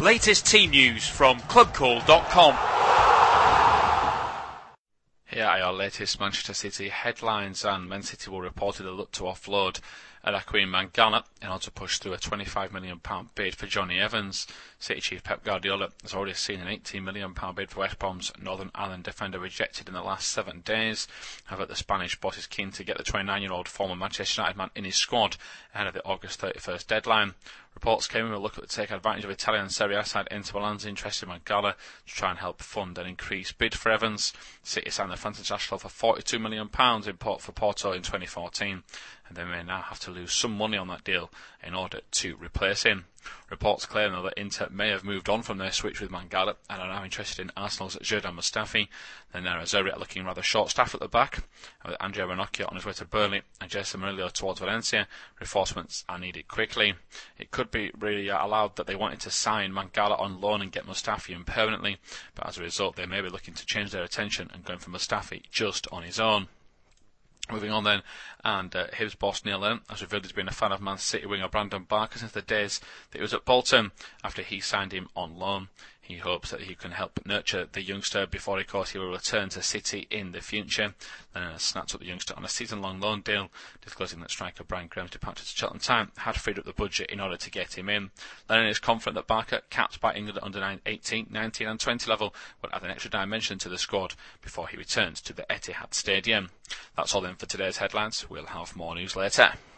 Latest team news from clubcall.com. Here are your latest Manchester City headlines, and Man City will reportedly look to offload Anaquim Mangala in order to push through a £25 million bid for Johnny Evans. City chief Pep Guardiola has already seen an £18 million bid for West Brom's Northern Ireland defender rejected in the last 7 days. However, the Spanish boss is keen to get the 29-year-old former Manchester United man in his squad ahead of the August 31st deadline. Reports came in will look to take advantage of Italian Serie A side Inter Milan's interest in Mangala to try and help fund an increased bid for Evans. City signed the France international for £42 million for Porto in 2014, and they may now have to lose some money on that deal in order to replace him. Reports claim that Inter may have moved on from their switch with Mangala and are now interested in Arsenal's Xherdan Mustafi. The Nerazzurri are looking rather short-staffed at the back, and with Andrea Ranocchia on his way to Burnley and Jason Murillo towards Valencia, reinforcements are needed quickly. It could be really allowed that they wanted to sign Mangala on loan and get Mustafi in permanently, but as a result they may be looking to change their attention and going for Mustafi just on his own. Moving on then, and Hibs boss Neil Lennon has revealed he's been a fan of Man City winger Brandon Barker since the days that he was at Bolton after he signed him on loan. He hopes that he can help nurture the youngster before, of course, he will return to City in the future. Lennon has snapped up the youngster on a season-long loan deal, disclosing that striker Brian Graham's departure to Cheltenham Town had freed up the budget in order to get him in. Lennon is confident that Barker, capped by England at under 18, 19 and 20 level, will add an extra dimension to the squad before he returns to the Etihad Stadium. That's all then for today's headlines. We'll have more news later.